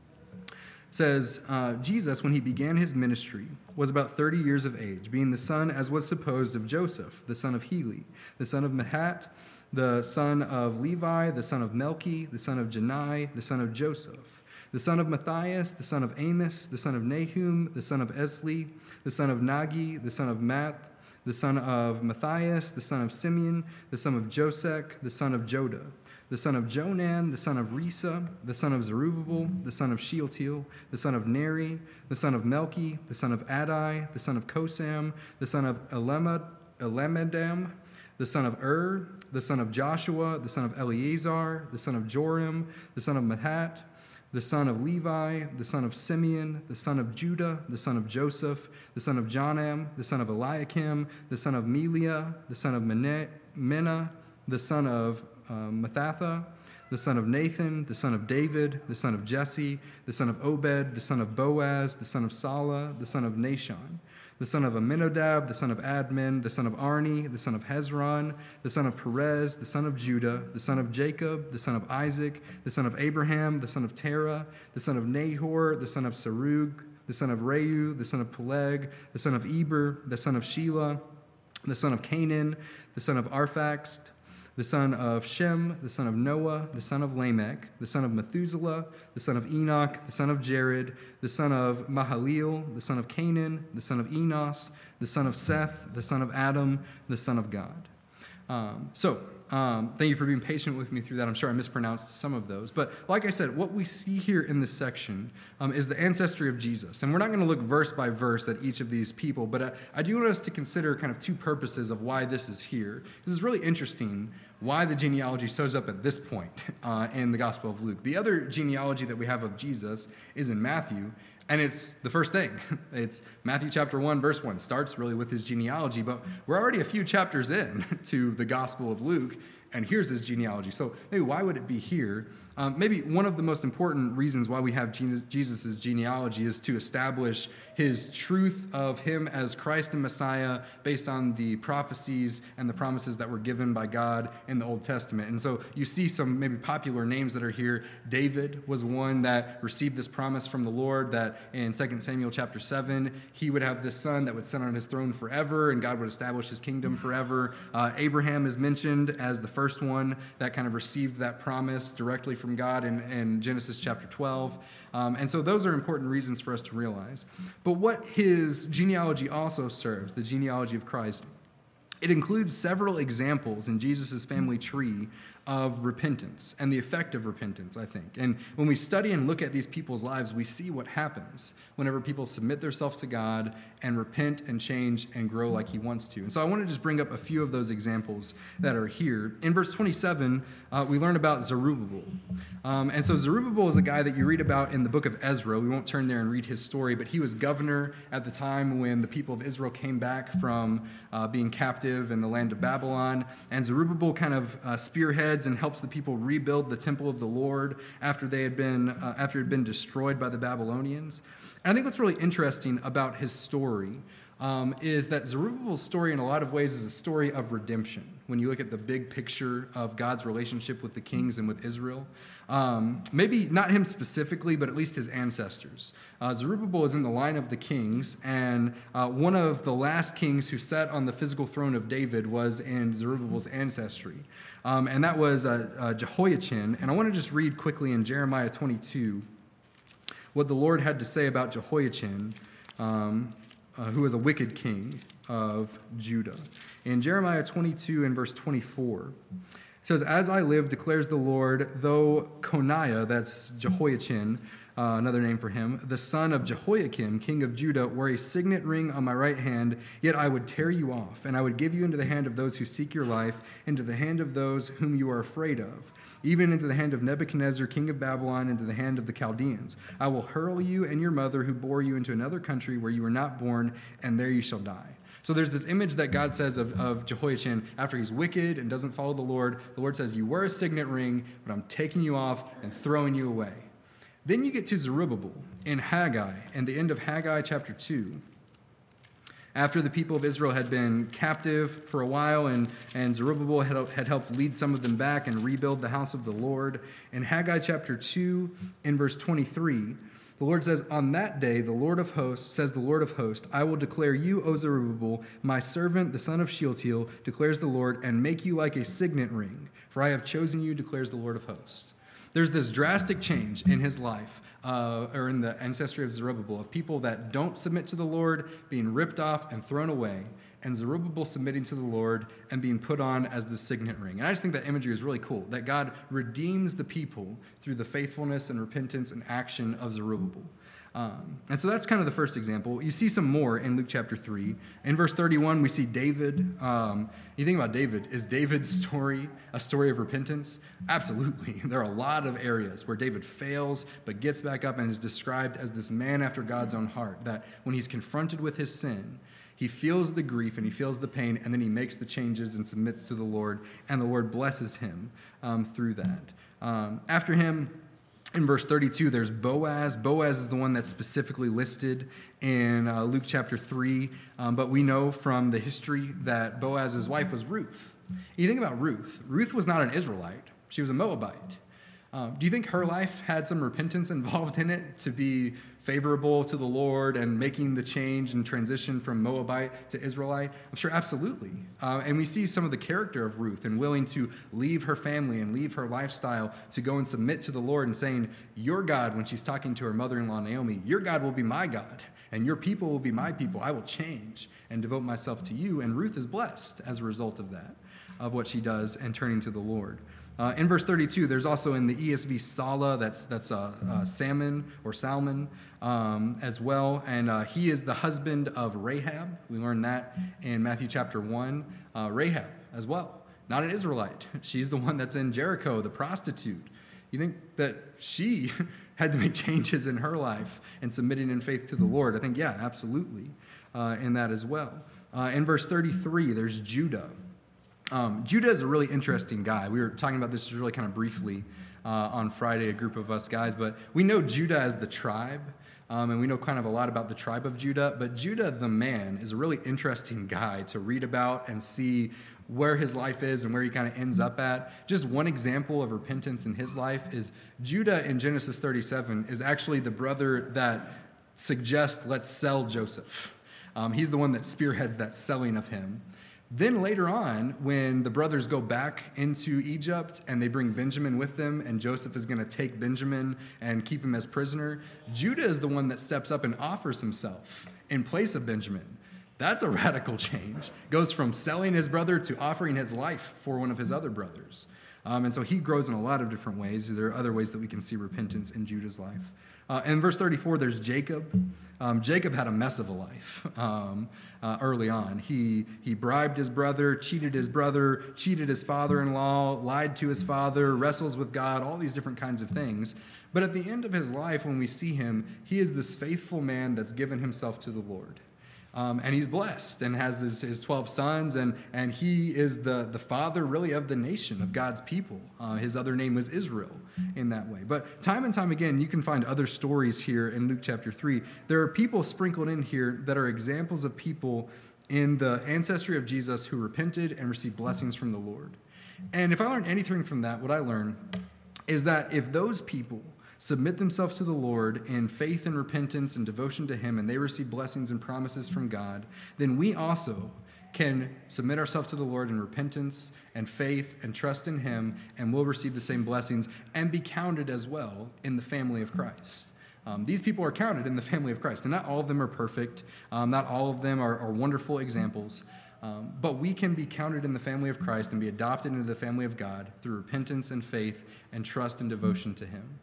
Says, Jesus, when he began his ministry, was about 30 years of age, being the son, as was supposed, of Joseph, the son of Heli, the son of Mahat, the son of Levi, the son of Melchi, the son of Janai, the son of Joseph, the son of Matthias, the son of Amos, the son of Nahum, the son of Esli, the son of Nagi, the son of Math, the son of Matthias, the son of Simeon, the son of Josech, the son of Joda, the son of Jonan, the son of Risa, the son of Zerubbabel, the son of Shealtiel, the son of Neri, the son of Melchi, the son of Adai, the son of Kosam, the son of Elamedam, the son of the son of Joshua, the son of Eleazar, the son of Joram, the son of Matthat, the son of Levi, the son of Simeon, the son of Judah, the son of Joseph, the son of Jonam, the son of Eliakim, the son of Meliah, the son of Menah, the son of Mattatha, the son of Nathan, the son of David, the son of Jesse, the son of Obed, the son of Boaz, the son of Salah, the son of Nashon, the son of Amminadab, the son of Admin, the son of Arni, the son of Hezron, the son of Perez, the son of Judah, the son of Jacob, the son of Isaac, the son of Abraham, the son of Terah, the son of Nahor, the son of Serug, the son of Reu, the son of Peleg, the son of Eber, the son of Shelah, the son of Canaan, the son of Arphaxad, the son of Shem, the son of Noah, the son of Lamech, the son of Methuselah, the son of Enoch, the son of Jared, the son of Mahalalel, the son of Canaan, the son of Enos, the son of Seth, the son of Adam, the son of God. Thank you for being patient with me through that. I'm sure I mispronounced some of those. But like I said, what we see here in this section is the ancestry of Jesus. And we're not going to look verse by verse at each of these people, but I do want us to consider kind of two purposes of why this is here. This is really interesting why the genealogy shows up at this point in the Gospel of Luke. The other genealogy that we have of Jesus is in Matthew, and it's the first thing. It's Matthew chapter 1, verse 1. Starts really with his genealogy, but we're already a few chapters in to the Gospel of Luke, and here's his genealogy. So maybe why would it be here? Maybe one of the most important reasons why we have Jesus' genealogy is to establish his truth of him as Christ and Messiah based on the prophecies and the promises that were given by God in the Old Testament. And so you see some maybe popular names that are here. David was one that received this promise from the Lord that in 2 Samuel chapter 7, he would have this son that would sit on his throne forever and God would establish his kingdom forever. Abraham is mentioned as the first one that kind of received that promise directly from God in Genesis chapter 12. And so those are important reasons for us to realize. But what his genealogy also serves, the genealogy of Christ, it includes several examples in Jesus' family tree of repentance and the effect of repentance, I think. And when we study and look at these people's lives, we see what happens whenever people submit themselves to God and repent and change and grow like he wants to. And so I want to just bring up a few of those examples that are here. In verse 27, we learn about Zerubbabel. And so Zerubbabel is a guy that you read about in the book of Ezra. We won't turn there and read his story, but he was governor at the time when the people of Israel came back from being captive in the land of Babylon. And Zerubbabel kind of spearheads and helps the people rebuild the temple of the Lord after it had been destroyed by the Babylonians. And I think what's really interesting about his story is that Zerubbabel's story in a lot of ways is a story of redemption. When you look at the big picture of God's relationship with the kings and with Israel, maybe not him specifically, but at least his ancestors. Zerubbabel is in the line of the kings, and one of the last kings who sat on the physical throne of David was in Zerubbabel's ancestry, and that was Jehoiachin. And I want to just read quickly in Jeremiah 22 what the Lord had to say about Jehoiachin, who was a wicked king of Judah. In Jeremiah 22 and verse 24, it says, "As I live, declares the Lord, though Coniah," that's Jehoiachin, another name for him, "the son of Jehoiakim, king of Judah, wore a signet ring on my right hand, yet I would tear you off, and I would give you into the hand of those who seek your life, into the hand of those whom you are afraid of, even into the hand of Nebuchadnezzar, king of Babylon, into the hand of the Chaldeans. I will hurl you and your mother who bore you into another country where you were not born, and there you shall die." So there's this image that God says of Jehoiachin after he's wicked and doesn't follow the Lord. The Lord says, you wear a signet ring, but I'm taking you off and throwing you away. Then you get to Zerubbabel in Haggai, and the end of Haggai chapter 2. After the people of Israel had been captive for a while, and Zerubbabel had helped lead some of them back and rebuild the house of the Lord, in Haggai chapter 2, in verse 23, the Lord says, "On that day, the Lord of hosts, says the Lord of hosts, I will declare you, O Zerubbabel, my servant, the son of Shealtiel, declares the Lord, and make you like a signet ring, for I have chosen you, declares the Lord of hosts." There's this drastic change in his life, or in the ancestry of Zerubbabel, of people that don't submit to the Lord being ripped off and thrown away, and Zerubbabel submitting to the Lord and being put on as the signet ring. And I just think that imagery is really cool, that God redeems the people through the faithfulness and repentance and action of Zerubbabel. And so that's kind of the first example. You see some more in Luke chapter 3. In verse 31, we see David. You think about David. Is David's story a story of repentance? Absolutely. There are a lot of areas where David fails but gets back up and is described as this man after God's own heart, that when he's confronted with his sin, he feels the grief and he feels the pain, and then he makes the changes and submits to the Lord, and the Lord blesses him through that. After him, in verse 32, there's Boaz. Boaz is the one that's specifically listed in Luke chapter 3, but we know from the history that Boaz's wife was Ruth. You think about Ruth. Ruth was not an Israelite. She was a Moabite. Do you think her life had some repentance involved in it to be favorable to the Lord and making the change and transition from Moabite to Israelite? I'm sure absolutely. And we see some of the character of Ruth and willing to leave her family and leave her lifestyle to go and submit to the Lord and saying, your God, when she's talking to her mother-in-law Naomi, your God will be my God and your people will be my people. I will change and devote myself to you. And Ruth is blessed as a result of that, of what she does and turning to the Lord. In verse 32, there's also in the ESV Sala, that's Salmon or Salmon as well, and he is the husband of Rahab. We learned that in Matthew chapter 1. Rahab as well, not an Israelite. She's the one that's in Jericho, the prostitute. You think that she had to make changes in her life and submitting in faith to the Lord? I think, yeah, absolutely, in that as well. In verse 33, there's Judah. Judah is a really interesting guy. We were talking about this really kind of briefly on Friday, a group of us guys, but we know Judah as the tribe, and we know kind of a lot about the tribe of Judah, but Judah, the man, is a really interesting guy to read about and see where his life is and where he kind of ends up at. Just one example of repentance in his life is Judah in Genesis 37 is actually the brother that suggests, let's sell Joseph. He's the one that spearheads that selling of him. Then later on, when the brothers go back into Egypt and they bring Benjamin with them, and Joseph is going to take Benjamin and keep him as prisoner, Judah is the one that steps up and offers himself in place of Benjamin. That's a radical change. Goes from selling his brother to offering his life for one of his other brothers. And so he grows in a lot of different ways. There are other ways that we can see repentance in Judah's life. In verse 34, there's Jacob. Jacob had a mess of a life early on. He bribed his brother, cheated his father-in-law, lied to his father, wrestles with God, all these different kinds of things. But at the end of his life, when we see him, he is this faithful man that's given himself to the Lord. And he's blessed and has his 12 sons, and he is the father, really, of the nation, of God's people. His other name was Israel in that way. But time and time again, you can find other stories here in Luke chapter 3. There are people sprinkled in here that are examples of people in the ancestry of Jesus who repented and received blessings from the Lord. And if I learned anything from that, what I learned is that if those people submit themselves to the Lord in faith and repentance and devotion to him, and they receive blessings and promises from God, then we also can submit ourselves to the Lord in repentance and faith and trust in him, and we'll receive the same blessings and be counted as well in the family of Christ. These people are counted in the family of Christ, and not all of them are perfect. Not all of them are wonderful examples. But we can be counted in the family of Christ and be adopted into the family of God through repentance and faith and trust and devotion to him.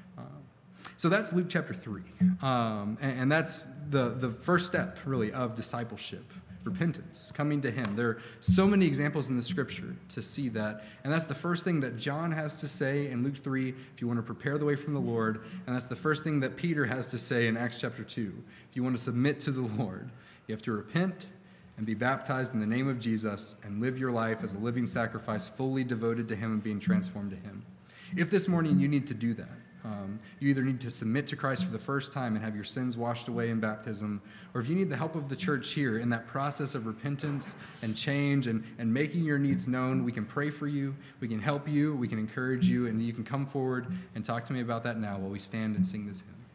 So that's Luke chapter 3. And that's the first step, really, of discipleship, repentance, coming to him. There are so many examples in the scripture to see that. And that's the first thing that John has to say in Luke 3, if you want to prepare the way from the Lord. And that's the first thing that Peter has to say in Acts chapter 2. If you want to submit to the Lord, you have to repent and be baptized in the name of Jesus and live your life as a living sacrifice, fully devoted to him and being transformed to him. If this morning you need to do that, you either need to submit to Christ for the first time and have your sins washed away in baptism, or if you need the help of the church here in that process of repentance and change and making your needs known, we can pray for you, we can help you, we can encourage you, and you can come forward and talk to me about that now while we stand and sing this hymn.